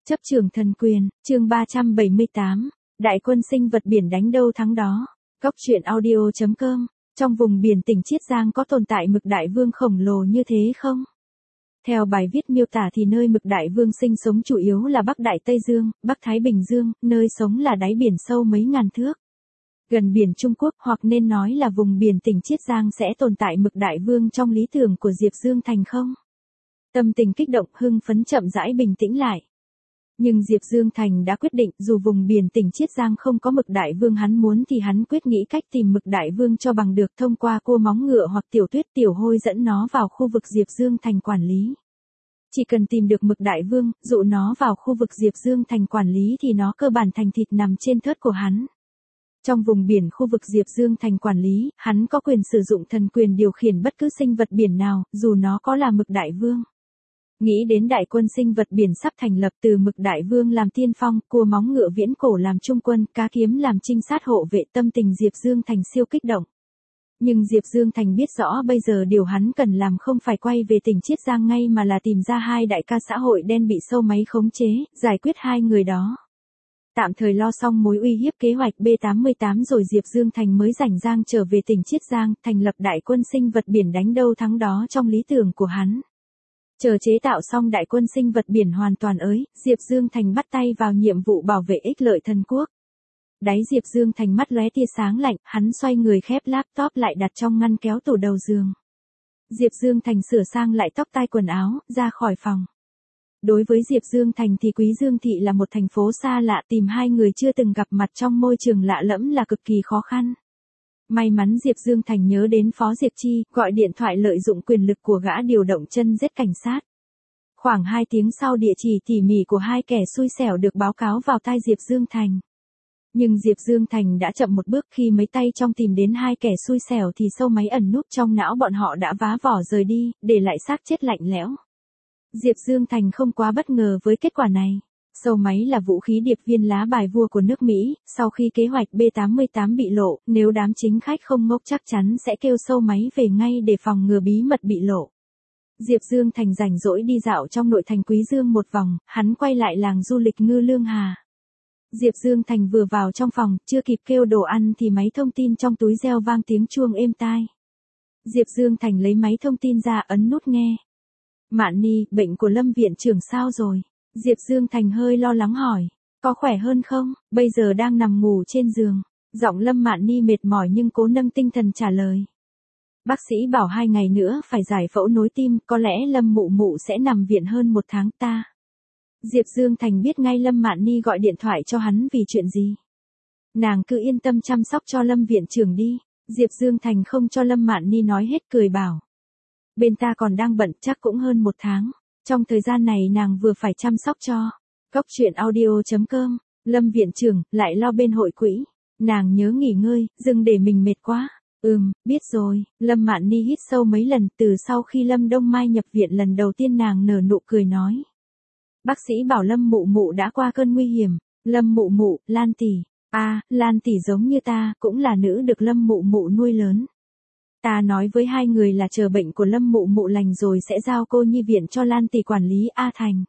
Chấp trường thần quyền, chương 378, Đại quân sinh vật biển đánh đâu thắng đó. Góc truyện audio.com. Trong vùng biển tỉnh Chiết Giang có tồn tại mực đại vương khổng lồ như thế không? Theo bài viết miêu tả thì nơi mực đại vương sinh sống chủ yếu là Bắc Đại Tây Dương, Bắc Thái Bình Dương, nơi sống là đáy biển sâu mấy ngàn thước. Gần biển Trung Quốc, hoặc nên nói là vùng biển tỉnh Chiết Giang sẽ tồn tại mực đại vương trong lý tưởng của Diệp Dương Thành không? Tâm tình kích động hưng phấn chậm rãi bình tĩnh lại. Nhưng Diệp Dương Thành đã quyết định dù vùng biển tỉnh Chiết Giang không có mực đại vương hắn muốn thì hắn quyết nghĩ cách tìm mực đại vương cho bằng được thông qua cua móng ngựa hoặc tiểu tuyết tiểu hôi dẫn nó vào khu vực Diệp Dương Thành quản lý. Chỉ cần tìm được mực đại vương, dụ nó vào khu vực Diệp Dương Thành quản lý thì nó cơ bản thành thịt nằm trên thớt của hắn. Trong vùng biển khu vực Diệp Dương Thành quản lý, hắn có quyền sử dụng thần quyền điều khiển bất cứ sinh vật biển nào, dù nó có là mực đại vương. Nghĩ đến đại quân sinh vật biển sắp thành lập từ mực đại vương làm tiên phong, cua móng ngựa viễn cổ làm trung quân, cá kiếm làm trinh sát hộ vệ, tâm tình Diệp Dương Thành siêu kích động. Nhưng Diệp Dương Thành biết rõ bây giờ điều hắn cần làm không phải quay về tỉnh Chiết Giang ngay mà là tìm ra hai đại ca xã hội đen bị sâu máy khống chế, giải quyết hai người đó. Tạm thời lo xong mối uy hiếp kế hoạch B88 rồi Diệp Dương Thành mới rảnh rang trở về tỉnh Chiết Giang, thành lập đại quân sinh vật biển đánh đâu thắng đó trong lý tưởng của hắn. Chờ chế tạo xong đại quân sinh vật biển hoàn toàn ới, Diệp Dương Thành bắt tay vào nhiệm vụ bảo vệ ích lợi thần quốc. Đáy Diệp Dương Thành mắt lóe tia sáng lạnh, hắn xoay người khép laptop lại đặt trong ngăn kéo tủ đầu giường. Diệp Dương Thành sửa sang lại tóc tai quần áo, ra khỏi phòng. Đối với Diệp Dương Thành thì Quý Dương Thị là một thành phố xa lạ, tìm hai người chưa từng gặp mặt trong môi trường lạ lẫm là cực kỳ khó khăn. May mắn Diệp Dương Thành nhớ đến Phó Diệp Chi, gọi điện thoại lợi dụng quyền lực của gã điều động chân giết cảnh sát. Khoảng 2 tiếng sau địa chỉ tỉ mỉ của hai kẻ xui xẻo được báo cáo vào tai Diệp Dương Thành. Nhưng Diệp Dương Thành đã chậm một bước khi mấy tay trong tìm đến hai kẻ xui xẻo thì sâu máy ẩn núp trong não bọn họ đã vá vỏ rời đi, để lại xác chết lạnh lẽo. Diệp Dương Thành không quá bất ngờ với kết quả này. Sâu máy là vũ khí điệp viên lá bài vua của nước Mỹ, sau khi kế hoạch B88 bị lộ, nếu đám chính khách không ngốc chắc chắn sẽ kêu sâu máy về ngay để phòng ngừa bí mật bị lộ. Diệp Dương Thành rảnh rỗi đi dạo trong nội thành Quý Dương một vòng, hắn quay lại làng du lịch Ngư Lương Hà. Diệp Dương Thành vừa vào trong phòng, chưa kịp kêu đồ ăn thì máy thông tin trong túi reo vang tiếng chuông êm tai. Diệp Dương Thành lấy máy thông tin ra ấn nút nghe. Mạn Ni, bệnh của Lâm viện trưởng sao rồi? Diệp Dương Thành hơi lo lắng hỏi. Có khỏe hơn không? Bây giờ đang nằm ngủ trên giường. Giọng Lâm Mạn Ni mệt mỏi nhưng cố nâng tinh thần trả lời. Bác sĩ bảo 2 ngày nữa phải giải phẫu nối tim, có lẽ Lâm mụ mụ sẽ nằm viện hơn 1 tháng ta. Diệp Dương Thành biết ngay Lâm Mạn Ni gọi điện thoại cho hắn vì chuyện gì. Nàng cứ yên tâm chăm sóc cho Lâm viện trưởng đi. Diệp Dương Thành không cho Lâm Mạn Ni nói hết cười bảo. Bên ta còn đang bận chắc cũng hơn 1 tháng. Trong thời gian này nàng vừa phải chăm sóc cho. Góc truyện audio.com. Lâm viện trưởng lại lo bên hội quỹ. Nàng nhớ nghỉ ngơi, đừng để mình mệt quá. Biết rồi. Lâm Mạn Ni hít sâu mấy lần từ sau khi Lâm Đông Mai nhập viện lần đầu tiên nàng nở nụ cười nói. Bác sĩ bảo Lâm mụ mụ đã qua cơn nguy hiểm. Lâm mụ mụ, Lan tỷ. Lan tỷ giống như ta, cũng là nữ được Lâm mụ mụ nuôi lớn. Ta nói với hai người là chờ bệnh của Lâm mụ mụ lành rồi sẽ giao cô nhi viện cho Lan tỷ quản lý A Thành.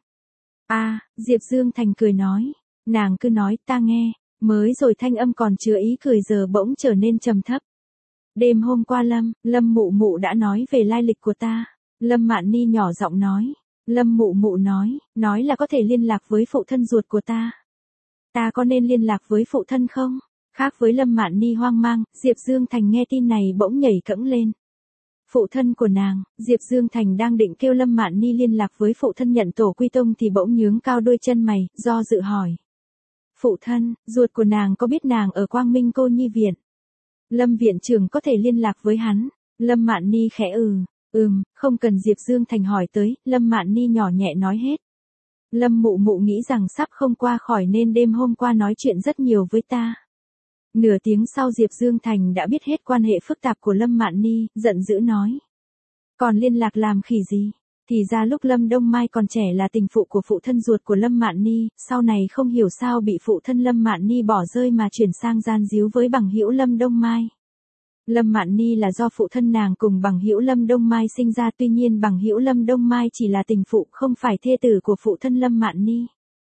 Diệp Dương Thành cười nói. Nàng cứ nói ta nghe. Mới rồi thanh âm còn chứa ý cười giờ bỗng trở nên trầm thấp. Đêm hôm qua Lâm mụ mụ đã nói về lai lịch của ta. Lâm Mạn Ni nhỏ giọng nói. Lâm mụ mụ nói là có thể liên lạc với phụ thân ruột của ta. Ta có nên liên lạc với phụ thân không? Khác với Lâm Mạn Ni hoang mang, Diệp Dương Thành nghe tin này bỗng nhảy cẫng lên. Phụ thân của nàng, Diệp Dương Thành đang định kêu Lâm Mạn Ni liên lạc với phụ thân nhận tổ quy tông thì bỗng nhướng cao đôi chân mày, do dự hỏi. Phụ thân, ruột của nàng có biết nàng ở Quang Minh cô nhi viện? Lâm viện trưởng có thể liên lạc với hắn. Lâm Mạn Ni khẽ không cần Diệp Dương Thành hỏi tới, Lâm Mạn Ni nhỏ nhẹ nói hết. Lâm mụ mụ nghĩ rằng sắp không qua khỏi nên đêm hôm qua nói chuyện rất nhiều với ta. Nửa tiếng sau Diệp Dương Thành đã biết hết quan hệ phức tạp của Lâm Mạn Ni, giận dữ nói. Còn liên lạc làm khỉ gì? Thì ra lúc Lâm Đông Mai còn trẻ là tình phụ của phụ thân ruột của Lâm Mạn Ni, sau này không hiểu sao bị phụ thân Lâm Mạn Ni bỏ rơi mà chuyển sang gian díu với bằng hữu Lâm Đông Mai. Lâm Mạn Ni là do phụ thân nàng cùng bằng hữu Lâm Đông Mai sinh ra, tuy nhiên bằng hữu Lâm Đông Mai chỉ là tình phụ không phải thê tử của phụ thân Lâm Mạn Ni.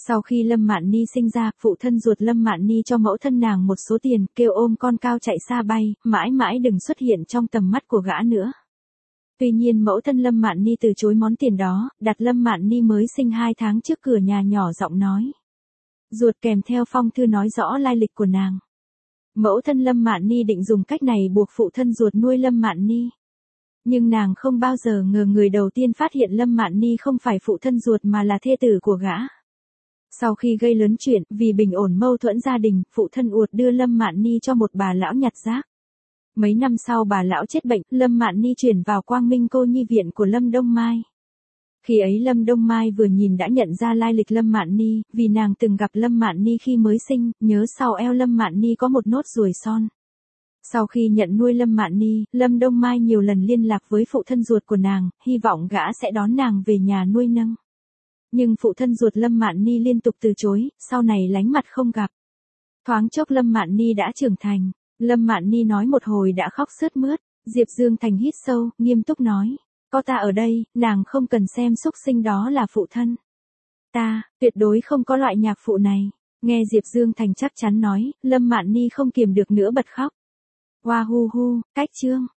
Sau khi Lâm Mạn Ni sinh ra, phụ thân ruột Lâm Mạn Ni cho mẫu thân nàng một số tiền, kêu ôm con cao chạy xa bay, mãi mãi đừng xuất hiện trong tầm mắt của gã nữa. Tuy nhiên mẫu thân Lâm Mạn Ni từ chối món tiền đó, đặt Lâm Mạn Ni mới sinh 2 tháng trước cửa nhà nhỏ giọng nói. Ruột kèm theo phong thư nói rõ lai lịch của nàng. Mẫu thân Lâm Mạn Ni định dùng cách này buộc phụ thân ruột nuôi Lâm Mạn Ni. Nhưng nàng không bao giờ ngờ người đầu tiên phát hiện Lâm Mạn Ni không phải phụ thân ruột mà là thê tử của gã. Sau khi gây lớn chuyện, vì bình ổn mâu thuẫn gia đình, phụ thân Uột đưa Lâm Mạn Ni cho một bà lão nhặt rác. Mấy năm sau bà lão chết bệnh, Lâm Mạn Ni chuyển vào Quang Minh cô nhi viện của Lâm Đông Mai. Khi ấy Lâm Đông Mai vừa nhìn đã nhận ra lai lịch Lâm Mạn Ni, vì nàng từng gặp Lâm Mạn Ni khi mới sinh, nhớ sau eo Lâm Mạn Ni có một nốt ruồi son. Sau khi nhận nuôi Lâm Mạn Ni, Lâm Đông Mai nhiều lần liên lạc với phụ thân ruột của nàng, hy vọng gã sẽ đón nàng về nhà nuôi nâng. Nhưng phụ thân ruột Lâm Mạn Ni liên tục từ chối, sau này lánh mặt không gặp. Thoáng chốc Lâm Mạn Ni đã trưởng thành, Lâm Mạn Ni nói một hồi đã khóc sướt mướt, Diệp Dương Thành hít sâu, nghiêm túc nói, có ta ở đây, nàng không cần xem xúc sinh đó là phụ thân. Ta, tuyệt đối không có loại nhạc phụ này. Nghe Diệp Dương Thành chắc chắn nói, Lâm Mạn Ni không kiềm được nữa bật khóc. Hoa hu hu, cách chương.